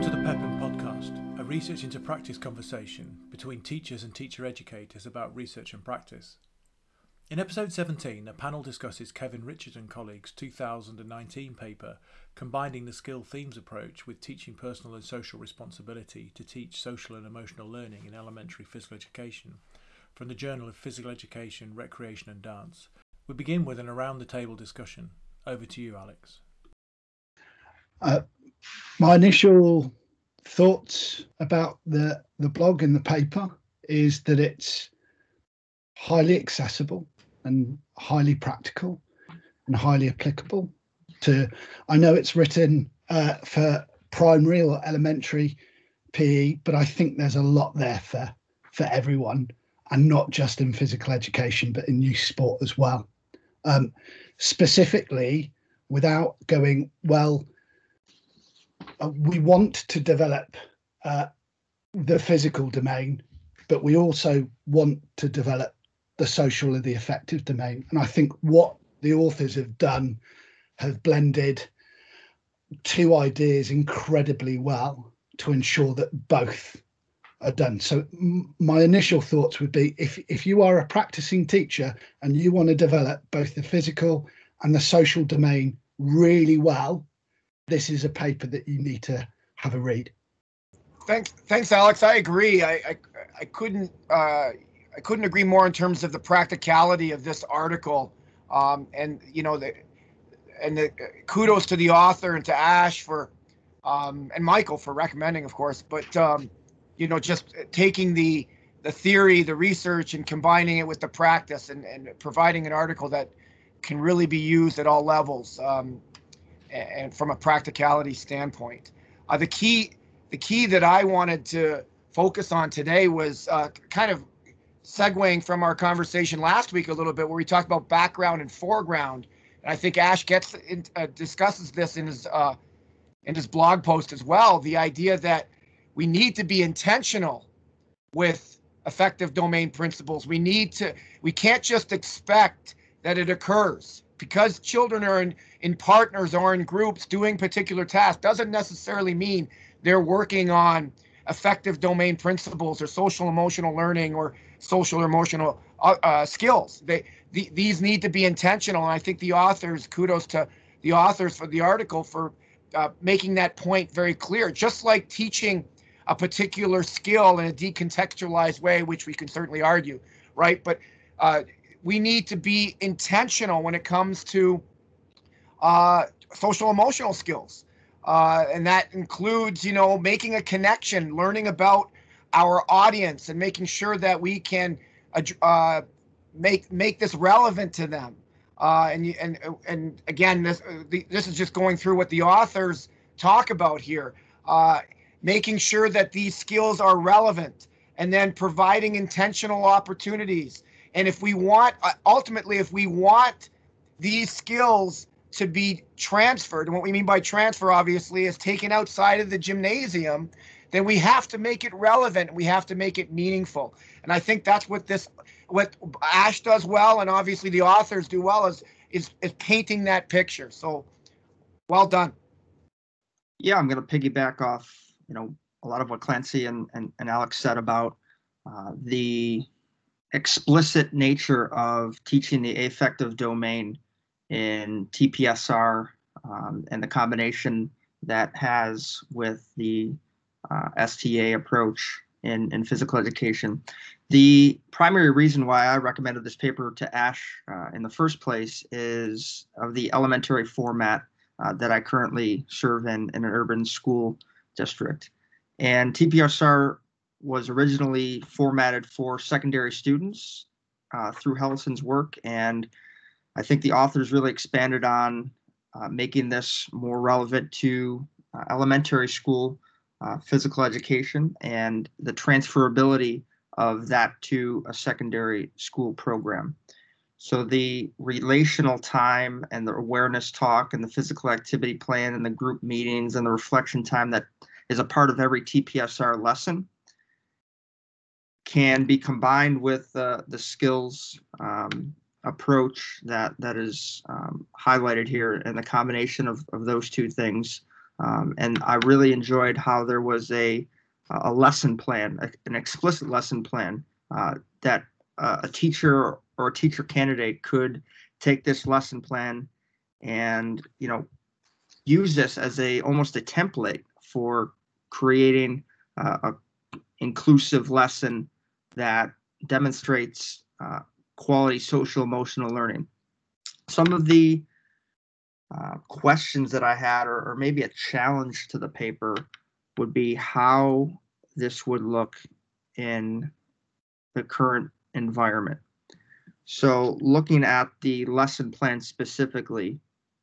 Welcome to the Pepin Podcast, a research into practice conversation between teachers and teacher educators about research and practice. In episode 17, a panel discusses Kevin Richard and colleagues' 2019 paper, Combining the Skill Themes Approach with Teaching Personal and Social Responsibility to Teach Social and Emotional Learning in Elementary Physical Education, from the Journal of Physical Education, Recreation and Dance. We begin with an around-the-table discussion. Over to you, Alex. My initial thoughts about the blog and the paper is that it's highly accessible and highly practical and highly applicable to, I know it's written for primary or elementary PE, but I think there's a lot there for everyone, and not just in physical education, but in youth sport as well. Specifically, without going, well, we want to develop the physical domain, but we also want to develop the social and the affective domain. And I think what the authors have done have blended two ideas incredibly well to ensure that both are done. So my initial thoughts would be, if you are a practicing teacher and you want to develop both the physical and the social domain really well, this is a paper that you need to have a read. Thanks, Alex. I agree. I couldn't agree more in terms of the practicality of this article, and the kudos to the author and to Ash for and Michael for recommending, of course. But just taking the theory, the research, and combining it with the practice, and providing an article that can really be used at all levels. And from a practicality standpoint, the key that I wanted to focus on today was kind of segueing from our conversation last week a little bit, where we talked about background and foreground, and I think Ash discusses this in his blog post as well. The idea that we need to be intentional with effective domain principles. We can't just expect that it occurs. Because children are in partners or in groups doing particular tasks doesn't necessarily mean they're working on effective domain principles or social emotional learning or social or emotional skills. These need to be intentional. And I think kudos to the authors for the article for making that point very clear. Just like teaching a particular skill in a decontextualized way, which we can certainly argue, right? But we need to be intentional when it comes to social emotional skills. And that includes, making a connection, learning about our audience, and making sure that we can make this relevant to them. And again, this is just going through what the authors talk about here. Making sure that these skills are relevant, and then providing intentional opportunities. And if we want these skills to be transferred, and what we mean by transfer, obviously, is taken outside of the gymnasium, then we have to make it relevant. We have to make it meaningful. And I think that's what Ash does well, and obviously the authors do well, is painting that picture. So, well done. Yeah, I'm going to piggyback off, a lot of what Clancy and Alex said about the explicit nature of teaching the affective domain in TPSR, and the combination that has with the STA approach in physical education. The primary reason why I recommended this paper to Ash in the first place is of the elementary format that I currently serve in an urban school district. And TPSR was originally formatted for secondary students through Hellison's work, and I think the authors really expanded on making this more relevant to elementary school physical education and the transferability of that to a secondary school program. So the relational time and the awareness talk and the physical activity plan and the group meetings and the reflection time that is a part of every TPSR lesson can be combined with the skills approach that is highlighted here, and the combination of those two things And I really enjoyed how there was a lesson plan, an explicit lesson plan that a teacher or a teacher candidate could take this lesson plan and, use this as almost a template for creating a inclusive lesson that demonstrates quality social emotional learning. Some of the questions that I had, or maybe a challenge to the paper, would be how this would look in the current environment. So looking at the lesson plan specifically,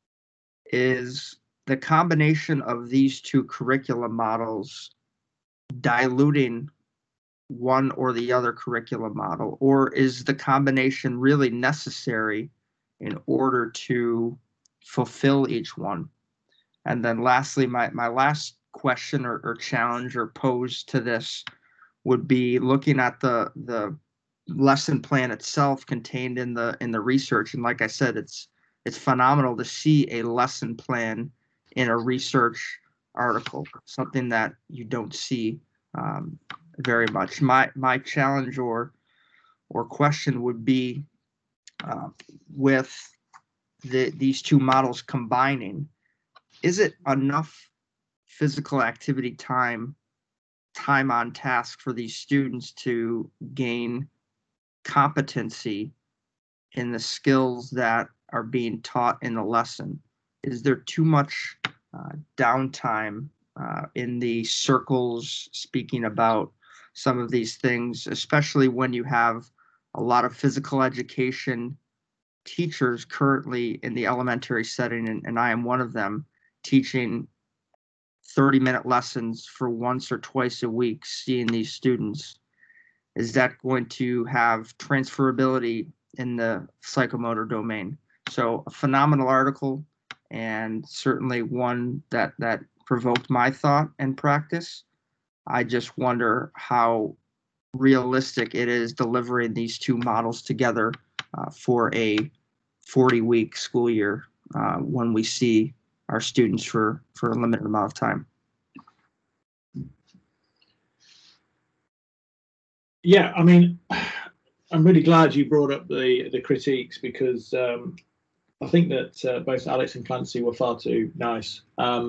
is the combination of these two curriculum models diluting one or the other curriculum model, or is the combination really necessary in order to fulfill each one? And then lastly, my last question or challenge or pose to this would be looking at the lesson plan itself contained in the research. And like I said, it's phenomenal to see a lesson plan in a research article, something that you don't see very much. My challenge or question would be with these two models combining, is it enough physical activity time on task for these students to gain competency in the skills that are being taught in the lesson? Is there too much downtime in the circles speaking about some of these things, especially when you have a lot of physical education teachers currently in the elementary setting, and I am one of them, teaching 30-minute lessons for once or twice a week, seeing these students? Is that going to have transferability in the psychomotor domain? So a phenomenal article, and certainly one that provoked my thought and practice. I just wonder how realistic it is delivering these two models together for a 40-week school year when we see our students for a limited amount of time. Yeah, I mean, I'm really glad you brought up the critiques, because I think that both Alex and Clancy were far too nice.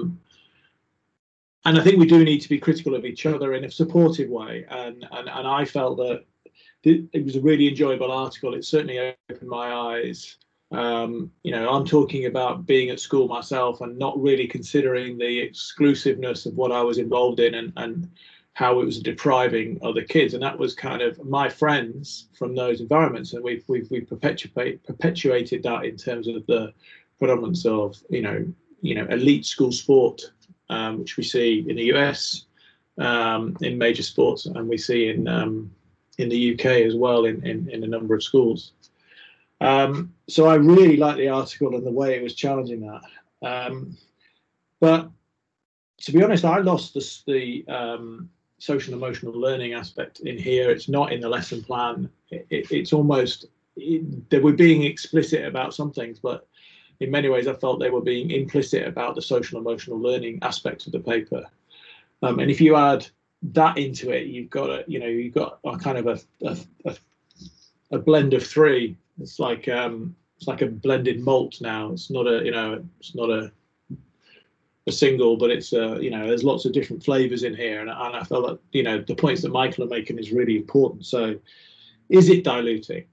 And I think we do need to be critical of each other in a supportive way. And I felt that it was a really enjoyable article. It certainly opened my eyes. I'm talking about being at school myself and not really considering the exclusiveness of what I was involved in and how it was depriving other kids. And that was kind of my friends from those environments. And we've perpetuated that in terms of the predominance of, elite school sport, which we see in the US, in major sports, and we see in the UK as well in a number of schools. So I really liked the article and the way it was challenging that. But to be honest, I lost the social emotional learning aspect in here. It's not in the lesson plan. It's almost they were being explicit about some things, but in many ways I felt they were being implicit about the social emotional learning aspect of the paper. And if you add that into it, you've got a kind of a blend of three. It's like a blended malt now. It's not a single, but it's there's lots of different flavors in here, and I felt that the points that Michael are making is really important. So is it diluting?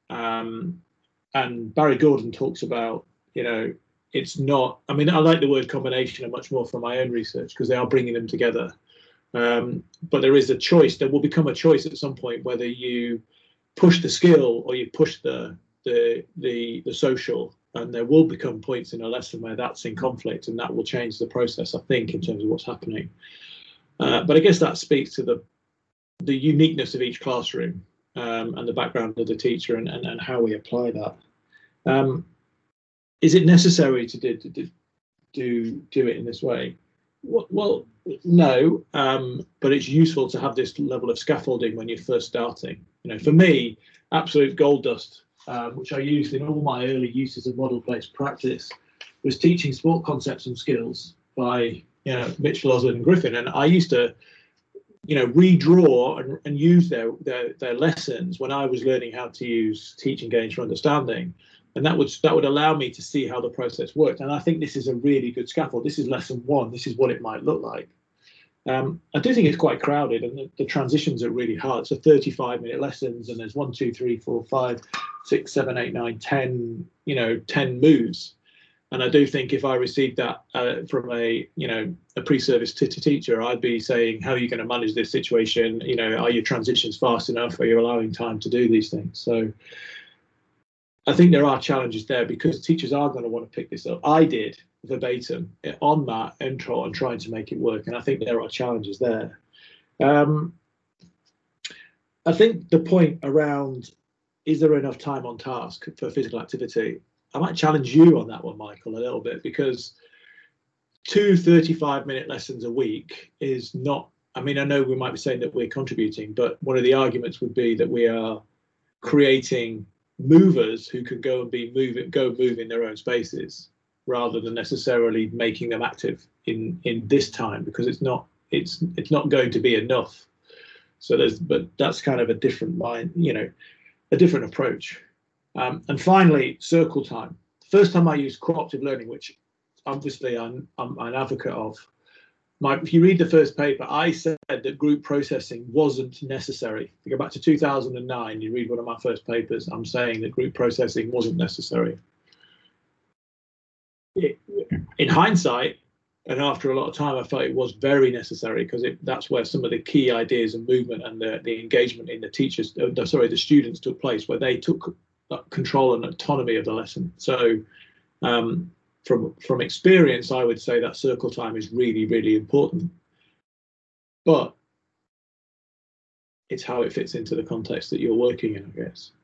And Barry Gordon talks about it's not. I mean, I like the word combination much more from my own research, because they are bringing them together. But there is a choice. There will become a choice at some point whether you push the skill or you push the social, and there will become points in a lesson where that's in conflict, and that will change the process, I think, in terms of what's happening. But I guess that speaks to the uniqueness of each classroom and the background of the teacher and how we apply that. Is it necessary to do it in this way? Well, no, but it's useful to have this level of scaffolding when you're first starting. For me, absolute gold dust, which I used in all my early uses of model-based practice, was teaching sport concepts and skills by Mitchell, Osland and Griffin, and I used to redraw and use their lessons when I was learning how to use Teach, Engage for Understanding, and that would allow me to see how the process worked. And I think this is a really good scaffold. This is lesson 1. This is what it might look like. I do think it's quite crowded, and the transitions are really hard. So 35-minute lessons, and there's 1, 2, 3, 4, 5, 6, 7, 8, 9, 10, 10 moves. And I do think if I received that from a pre-service teacher, I'd be saying, how are you going to manage this situation? Are your transitions fast enough? Are you allowing time to do these things? So I think there are challenges there, because teachers are going to want to pick this up. I did verbatim on that intro and trying to make it work. And I think there are challenges there. I think the point around, is there enough time on task for physical activity? I might challenge you on that one, Michael, a little bit, because 2 35-minute lessons a week is not, I know we might be saying that we're contributing, but one of the arguments would be that we are creating movers who can go move in their own spaces, rather than necessarily making them active in this time, because it's not going to be enough. So but that's kind of a different a different approach. And finally, circle time. First time I used cooperative learning, which obviously I'm an advocate of. If you read the first paper, I said that group processing wasn't necessary. If you go back to 2009, you read one of my first papers, I'm saying that group processing wasn't necessary. In hindsight, and after a lot of time, I felt it was very necessary, because that's where some of the key ideas and movement and the engagement in the students took place, where they took control and autonomy of the lesson. So from experience, I would say that circle time is really, really important, but it's how it fits into the context that you're working in, I guess.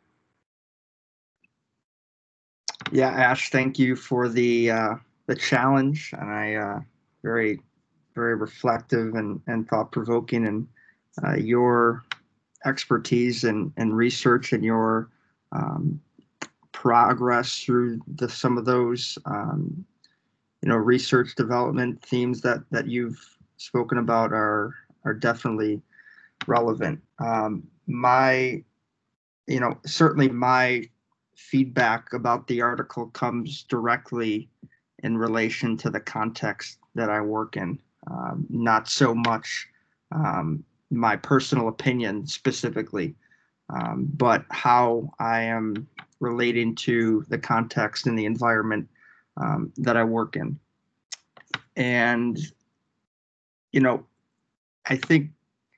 Yeah, Ash, thank you for the challenge, and I very, very reflective and thought-provoking, and your expertise and research and your progress through some of those research development themes that you've spoken about are definitely relevant. Certainly my feedback about the article comes directly in relation to the context that I work in, not so much my personal opinion specifically, but how I am relating to the context and the environment that I work in. And, I think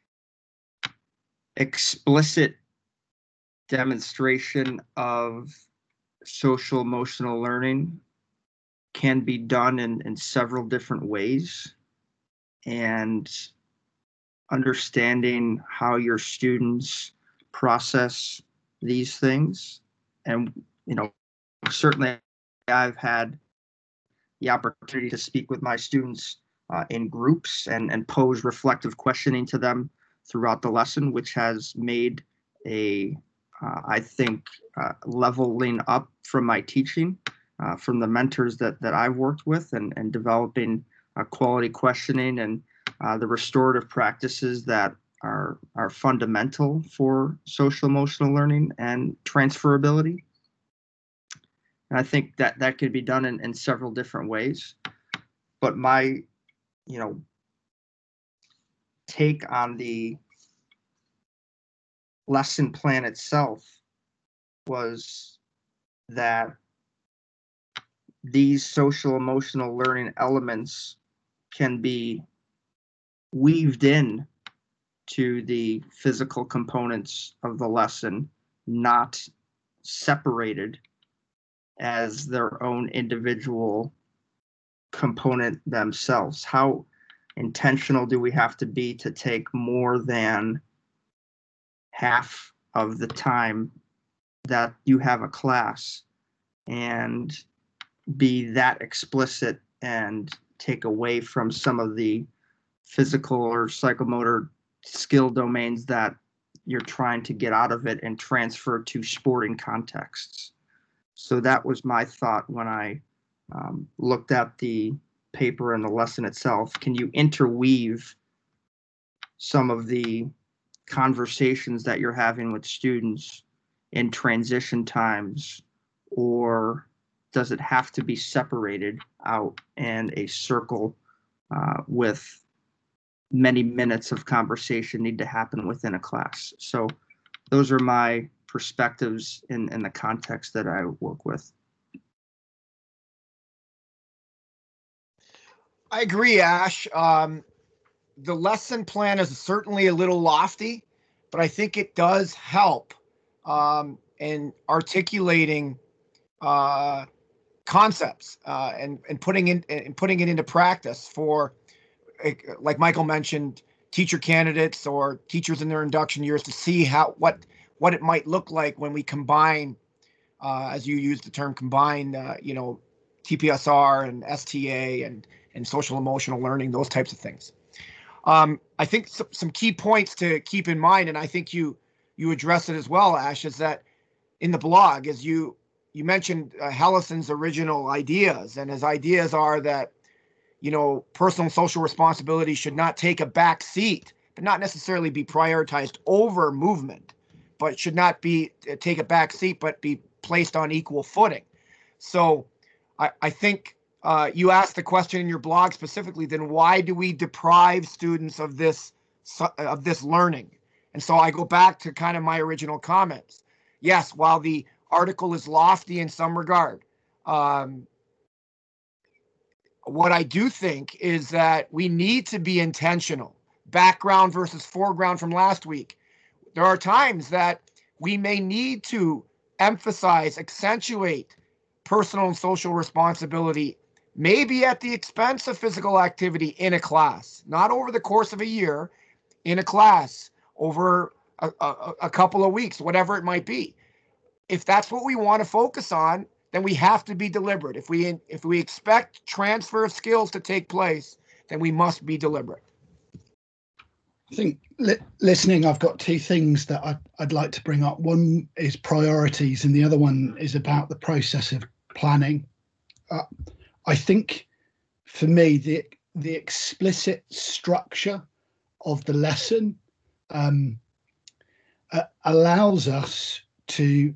explicit demonstration of social emotional learning can be done in several different ways, and understanding how your students process these things. And, certainly I've had the opportunity to speak with my students in groups and pose reflective questioning to them throughout the lesson, which has made I think leveling up from my teaching, from the mentors that I've worked with, and developing quality questioning and the restorative practices that are fundamental for social emotional learning and transferability. And I think that could be done in several different ways. But my, take on the lesson plan itself was that these social emotional learning elements can be weaved in to the physical components of the lesson, not separated as their own individual component themselves. How intentional do we have to be to take more than half of the time that you have a class and be that explicit and take away from some of the physical or psychomotor skill domains that you're trying to get out of it and transfer to sporting contexts? So that was my thought when I looked at the paper and the lesson itself, can you interweave some of the conversations that you're having with students in transition times, or does it have to be separated out and a circle with many minutes of conversation need to happen within a class? So those are my perspectives in the context that I work with. I agree, Ash. The lesson plan is certainly a little lofty, but I think it does help in articulating concepts and putting it into practice for, like Michael mentioned, teacher candidates or teachers in their induction years to see what it might look like when we combine, as you use the term, combine, TPSR and STA and social emotional learning, those types of things. I think some key points to keep in mind, and I think you address it as well, Ash, is that in the blog, as you mentioned Hellison's original ideas, and his ideas are that, personal and social responsibility should not take a back seat, but not necessarily be prioritized over movement, but should not be take a back seat, but be placed on equal footing. So I think you asked the question in your blog specifically, then why do we deprive students of this learning? And so I go back to kind of my original comments. Yes, while the article is lofty in some regard, what I do think is that we need to be intentional. Background versus foreground from last week. There are times that we may need to emphasize, accentuate personal and social responsibility, maybe at the expense of physical activity in a class, not over the course of a year, in a class, over a couple of weeks, whatever it might be. If that's what we want to focus on, then we have to be deliberate. If we expect transfer of skills to take place, then we must be deliberate. I think listening, I've got two things that I'd like to bring up. One is priorities, and the other one is about the process of planning. I think for me, the explicit structure of the lesson allows us to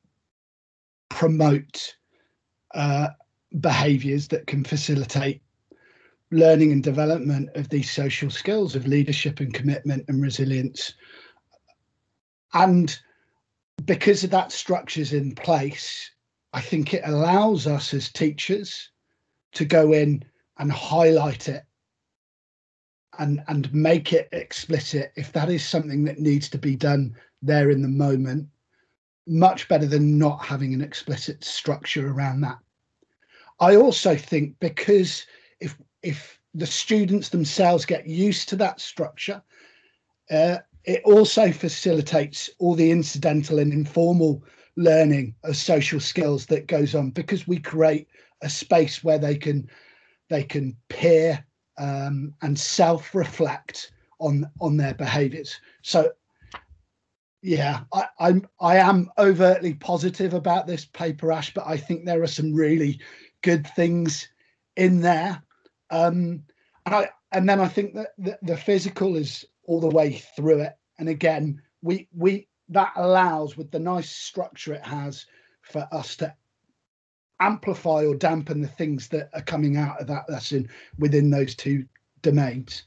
promote behaviours that can facilitate learning and development of these social skills of leadership and commitment and resilience. And because of that structure's in place, I think it allows us as teachers to go in and highlight it and make it explicit if that is something that needs to be done there in the moment, much better than not having an explicit structure around that. I also think because if the students themselves get used to that structure, it also facilitates all the incidental and informal learning of social skills that goes on, because we create a space where they can peer and self-reflect on their behaviours. So yeah, I am overtly positive about this paper, Ash, but I think there are some really good things in there. And then I think that the physical is all the way through it. And again, we that allows, with the nice structure it has, for us to amplify or dampen the things that are coming out of that lesson within those two domains.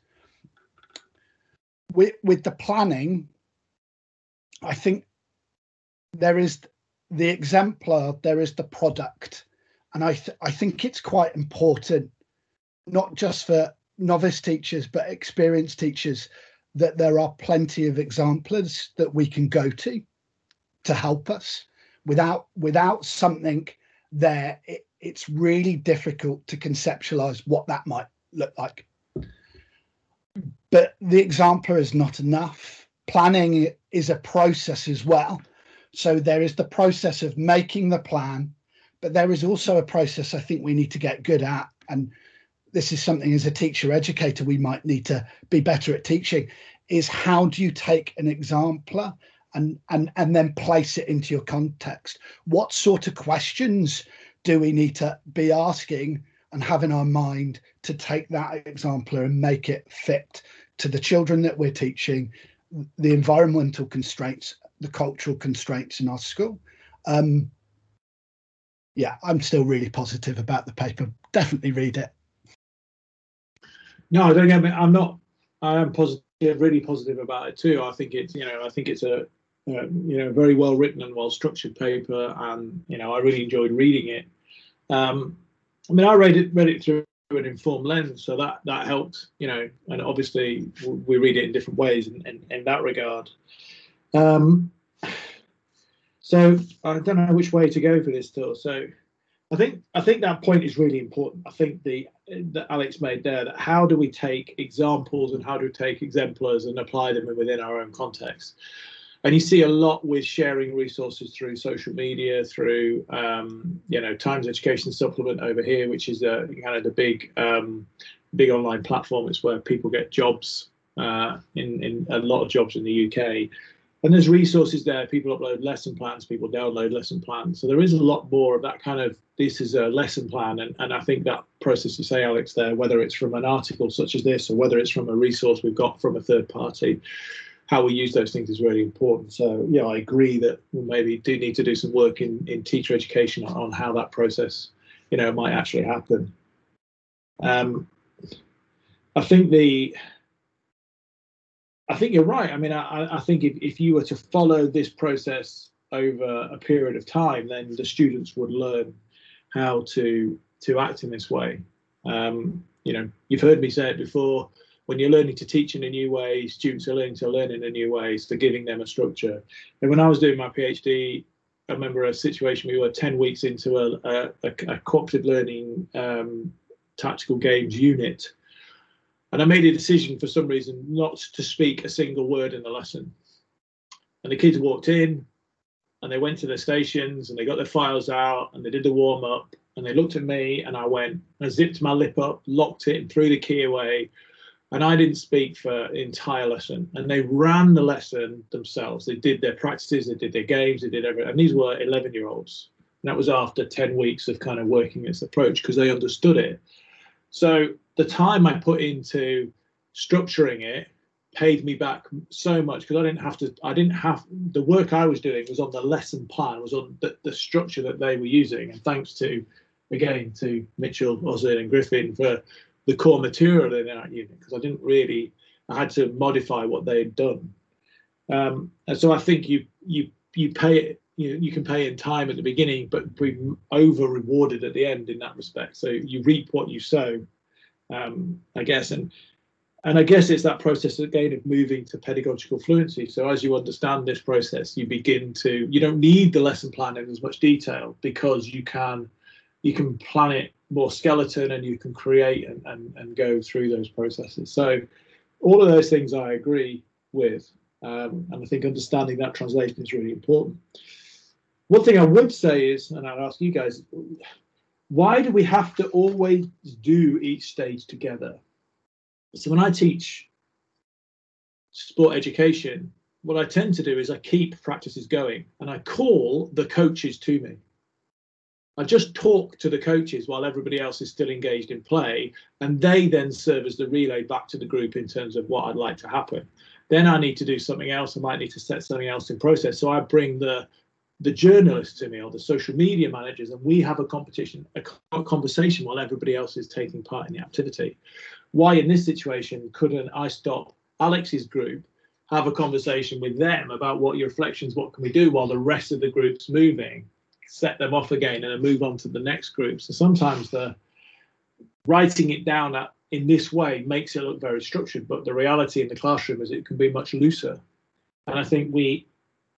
With the planning, I think there is the exemplar, there is the product. And I think it's quite important, not just for novice teachers, but experienced teachers, that there are plenty of exemplars that we can go to help us. Without something there, it's really difficult to conceptualize what that might look like. But the exemplar is not enough. Planning is a process as well. So there is the process of making the plan, but there is also a process I think we need to get good at. And this is something as a teacher educator we might need to be better at teaching, is how do you take an exemplar and then place it into your context? What sort of questions do we need to be asking and have in our mind to take that exemplar and make it fit to the children that we're teaching, the environmental constraints, the cultural constraints in our school. Yeah, I'm still really positive about the paper. Definitely read it. No, don't get me. I am positive, really positive about it too. I think it's a very well written and well structured paper, and I really enjoyed reading it. I read it through an informed lens, so that helped, and obviously we read it in different ways in that regard. So I don't know which way to go for this still. So I think that point is really important. I think that Alex made there, that how do we take examples and how do we take exemplars and apply them within our own context? And you see a lot with sharing resources through social media, through Times Education Supplement over here, which is kind of the big online platform. It's where people get jobs, in a lot of jobs in the UK. And there's resources there. People upload lesson plans, people download lesson plans. So there is a lot more of that kind of, this is a lesson plan. And I think that process you say, Alex, there, whether it's from an article such as this, or whether it's from a resource we've got from a third party, how we use those things is really important. So yeah, I agree that we maybe do need to do some work in teacher education on how that process, might actually happen. I think you're right. I think if you were to follow this process over a period of time, then the students would learn how to act in this way. You've heard me say it before. When you're learning to teach in a new way, students are learning to learn in a new way, so giving them a structure. And when I was doing my PhD, I remember a situation, we were 10 weeks into a cooperative learning tactical games unit. And I made a decision for some reason not to speak a single word in the lesson. And the kids walked in and they went to their stations and they got their files out and they did the warm up and they looked at me and I zipped my lip up, locked it and threw the key away. And I didn't speak for the entire lesson. And they ran the lesson themselves. They did their practices, they did their games, they did everything. And these were 11-year-olds. And that was after 10 weeks of kind of working this approach because they understood it. So the time I put into structuring it paid me back so much because I didn't have the work I was doing was on the lesson plan, was on the structure that they were using. And thanks to Mitchell, Ozzy and Griffin for the core material in that unit, because I had to modify what they had done. And so I think you pay it, you can pay in time at the beginning, but be over rewarded at the end in that respect. So you reap what you sow, I guess. And I guess it's that process again of moving to pedagogical fluency. So as you understand this process, you don't need the lesson plan in as much detail because you can plan it more skeleton and you can create and go through those processes. So all of those things I agree with. And I think understanding that translation is really important. One thing I would say is, and I'd ask you guys, why do we have to always do each stage together? So when I teach sport education, what I tend to do is I keep practices going and I call the coaches to me. I just talk to the coaches while everybody else is still engaged in play, and they then serve as the relay back to the group in terms of what I'd like to happen. Then I need to do something else. I might need to set something else in process. So I bring the journalists to me or the social media managers, and we have a conversation while everybody else is taking part in the activity. Why in this situation couldn't I stop Alex's group, have a conversation with them about what your reflections, what can we do while the rest of the group's moving, set them off again and then move on to the next group. So sometimes the writing it down in this way makes it look very structured, but the reality in the classroom is it can be much looser. And I think we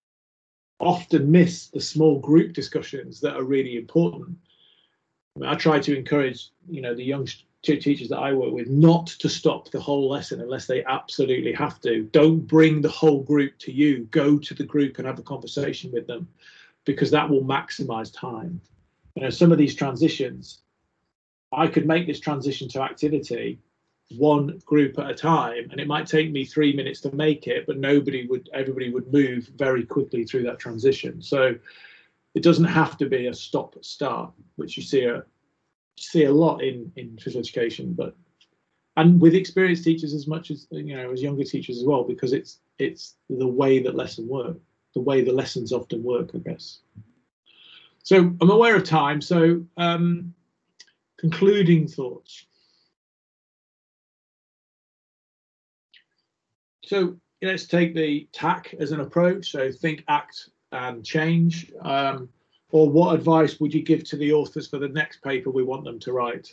often miss the small group discussions that are really important. I try to encourage, the young teachers that I work with not to stop the whole lesson unless they absolutely have to. Don't bring the whole group to you. Go to the group and have a conversation with them, because that will maximize time. Some of these transitions, I could make this transition to activity one group at a time, and it might take me 3 minutes to make it, but everybody would move very quickly through that transition. So it doesn't have to be a stop start, which you see see a lot in physical education, and with experienced teachers as much as as younger teachers as well, because it's the way that the way the lessons often work, I guess. So I'm aware of time. So concluding thoughts. So let's take the TAC as an approach. So think, act, and change. Or what advice would you give to the authors for the next paper we want them to write?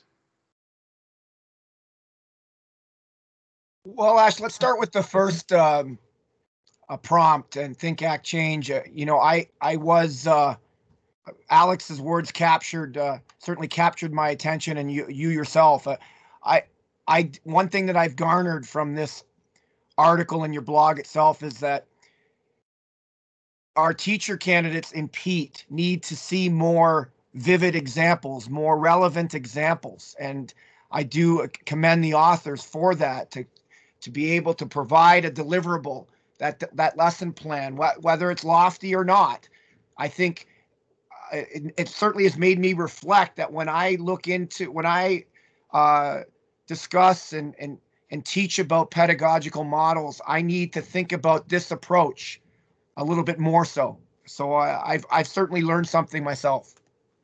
Well, Ash, let's start with the first prompt and think, act, change. I was Alex's words certainly captured my attention, and you yourself. One thing that I've garnered from this article in your blog itself is that our teacher candidates in PETE need to see more vivid examples, more relevant examples. And I do commend the authors for that, to be able to provide a deliverable, that lesson plan, whether it's lofty or not. I think it certainly has made me reflect that when I discuss and teach about pedagogical models, I need to think about this approach a little bit more so. So I've certainly learned something myself.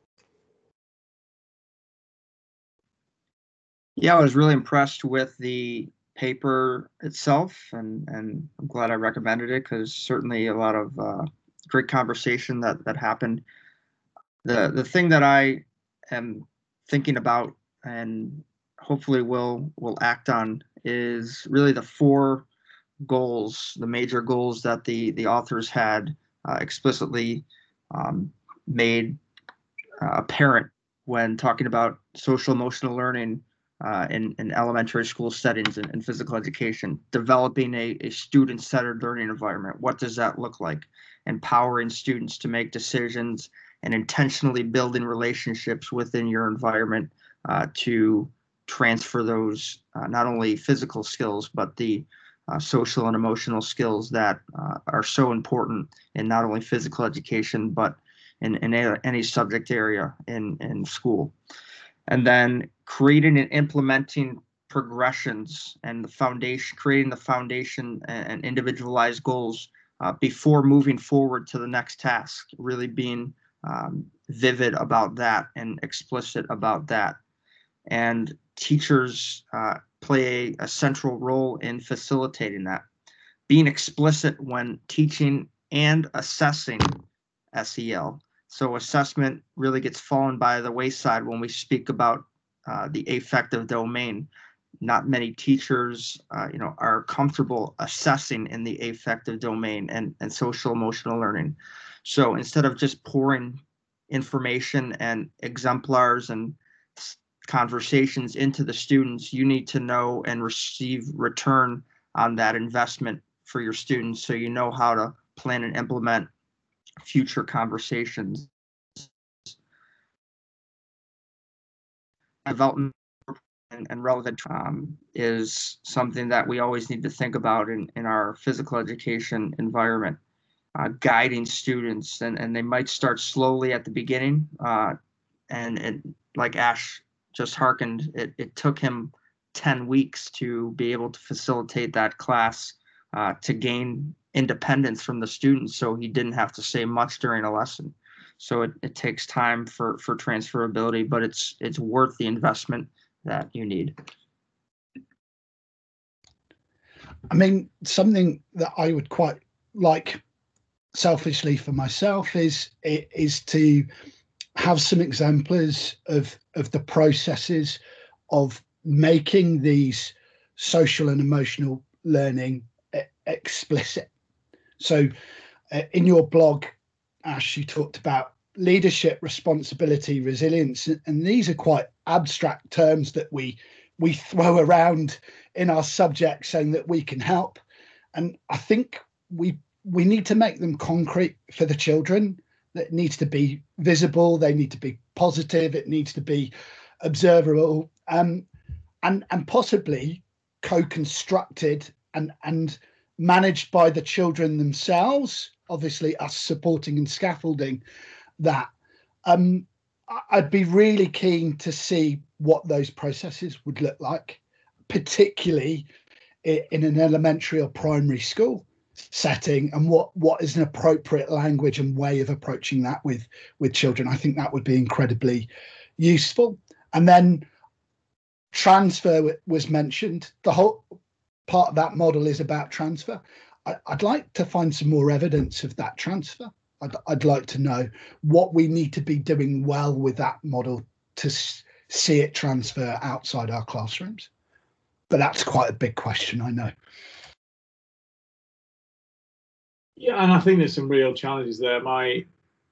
Yeah, I was really impressed with the paper itself, and I'm glad I recommended it, because certainly a lot of great conversation that happened. The thing that I am thinking about and hopefully will act on is really the 4 goals, the major goals that the authors had explicitly made apparent when talking about social emotional learning in elementary school settings and physical education. Developing a student-centered learning environment. What does that look like? Empowering students to make decisions and intentionally building relationships within your environment to transfer those not only physical skills, but the social and emotional skills that are so important in not only physical education, but in any subject area in school. And then creating and implementing progressions and creating the foundation and individualized goals before moving forward to the next task, really being vivid about that and explicit about that. And teachers play a central role in facilitating that. Being explicit when teaching and assessing SEL. So assessment really gets fallen by the wayside when we speak about the affective domain. Not many teachers, are comfortable assessing in the affective domain and social emotional learning. So instead of just pouring information and exemplars and conversations into the students, you need to know and receive return on that investment for your students, so you know how to plan and implement future conversations. Development and relevant is something that we always need to think about in our physical education environment. Guiding students, and they might start slowly at the beginning, and like Ash just hearkened, it took him 10 weeks to be able to facilitate that class to gain independence from the students, so he didn't have to say much during a lesson. So it takes time for transferability, but it's worth the investment that you need. I mean, something that I would quite like, selfishly for myself, is to have some exemplars of the processes of making these social and emotional learning explicit. So in your blog, Ash, you talked about leadership, responsibility, resilience, and these are quite abstract terms that we throw around in our subject, saying that we can help. And I think we need to make them concrete for the children. That needs to be visible. They need to be positive. It needs to be observable, and possibly co-constructed and managed by the children themselves. Obviously, us supporting and scaffolding that. I'd be really keen to see what those processes would look like, particularly in an elementary or primary school setting, and what is an appropriate language and way of approaching that with children. I think that would be incredibly useful. And then transfer was mentioned. The whole part of that model is about transfer. I'd like to find some more evidence of that transfer. I'd like to know what we need to be doing well with that model to see it transfer outside our classrooms. But that's quite a big question, I know. Yeah, and I think there's some real challenges there. My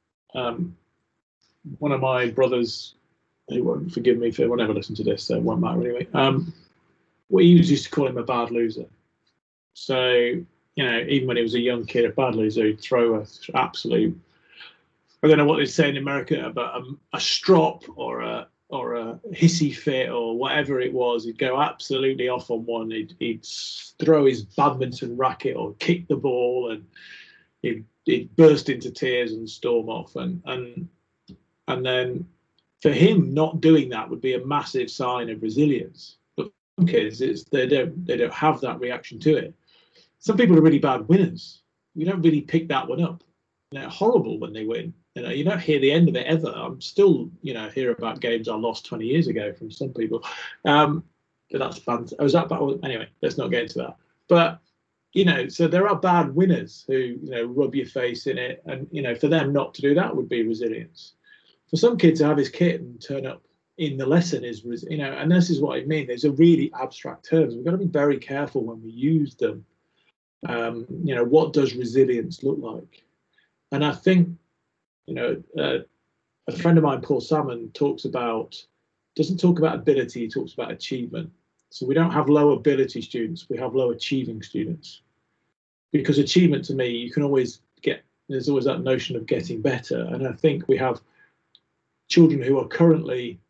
one of my brothers, he won't forgive me if anyone ever listen to this, so it won't matter anyway. We used to call him a bad loser. So, even when he was a young kid, a bad loser, he'd throw a absolute, I don't know what they say in America, but a strop or a hissy fit or whatever it was. He'd go absolutely off on one. He'd throw his badminton racket or kick the ball, and he'd burst into tears and storm off. And then for him, not doing that would be a massive sign of resilience. But some kids, they don't have that reaction to it. Some people are really bad winners. You don't really pick that one up. They're horrible when they win. You don't hear the end of it ever. I'm still, hear about games I lost 20 years ago from some people. But that's fun. Anyway, let's not get into that. But, so there are bad winners who, rub your face in it. And, for them not to do that would be resilience. For some kids to have his kit and turn up in the lesson is, and this is what I mean. These are really abstract terms. We've got to be very careful when we use them. What does resilience look like? And I think, a friend of mine, Paul Salmon, doesn't talk about ability, he talks about achievement. So we don't have low ability students, we have low achieving students. Because achievement to me, you can always there's always that notion of getting better. And I think we have children who are currently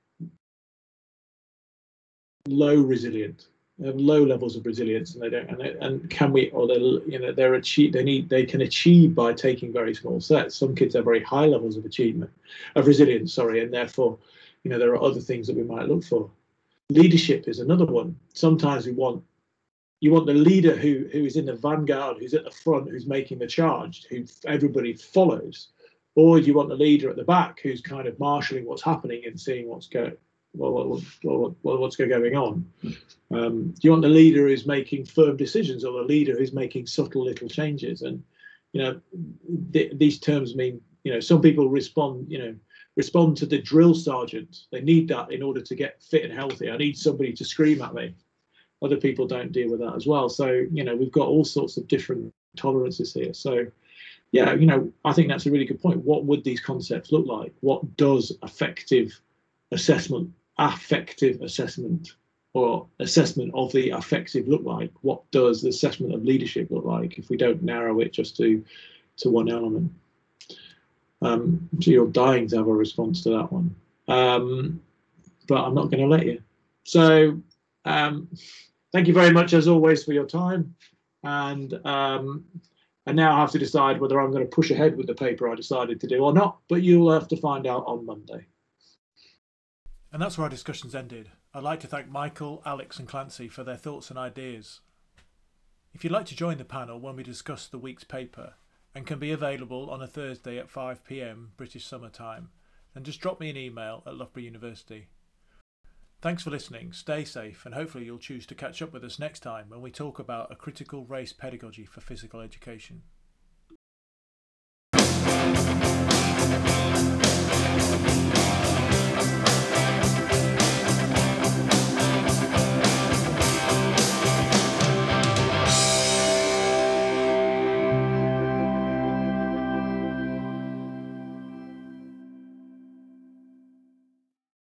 low resilient. They have low levels of resilience, and they can achieve by taking very small steps. Some kids have very high levels of resilience, and therefore, there are other things that we might look for. Leadership is another one. Sometimes you want the leader who is in the vanguard, who's at the front, who's making the charge, who everybody follows, or you want the leader at the back who's kind of marshalling what's happening and seeing what's going on. Do you want the leader who's making firm decisions, or the leader who's making subtle little changes? And these terms mean some people respond to the drill sergeant. They need that in order to get fit and healthy. I need somebody to scream at me. Other people don't deal with that as well. So we've got all sorts of different tolerances here. So I think that's a really good point. What would these concepts look like? What does affective assessment or assessment of the affective look like? What does the assessment of leadership look like if we don't narrow it just to one element? So you're dying to have a response to that one, but I'm not going to let you. So thank you very much as always for your time, and I now have to decide whether I'm going to push ahead with the paper I decided to do or not, but you'll have to find out on Monday. And that's where our discussions ended. I'd like to thank Michael, Alex and Clancy for their thoughts and ideas. If you'd like to join the panel when we discuss the week's paper, and can be available on a Thursday at 5 p.m. British Summer Time, then just drop me an email at Loughborough University. Thanks for listening, stay safe, and hopefully you'll choose to catch up with us next time when we talk about a critical race pedagogy for physical education.